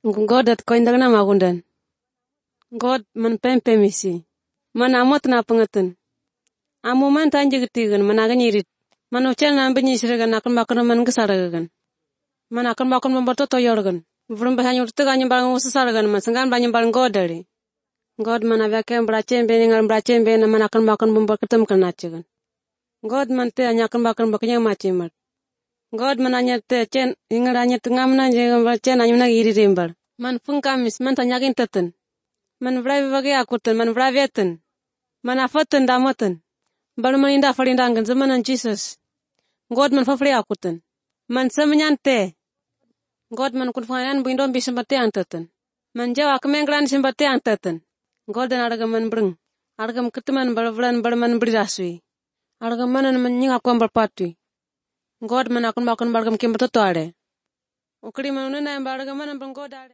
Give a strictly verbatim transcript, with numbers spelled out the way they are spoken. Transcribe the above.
God at koindag na magundan. God man pempemisi. Man amot na pangatun. Amu man tanjigitigan man aganyirit. Man uchel na ambinyisiragan akan bakon man gesaragan. Man akan bakon memberto toyorgan. Vrum bahanyur teganya barang usasaragan man sanggan banyak barang God dari. God man avakem bracem beningal bracem ben man akan bakon member ketem kenacagan. God man te anya akan bakon baknya macimat. God man anya te cen ingal anya tengam na jengam cen anya na iri rimbar. Man fungkamis man tanyakin teten. Man vraive bagi akutan man vraivetan. Man afatan damatan. Baru man indah falindangan zamanan Jesus. God man fafri akutan. Man semenyante. God man kun fangan bindom bisa mati antatan. Man jawa kemengran simbati antatan. God dan arga man breng. Arga keteman balvlan balman berdasui. Arga manan man nyinga kuam berpatui. God man akun bakun balgam kimberto ade. Ukri man nuna yang balga manan breng God ade.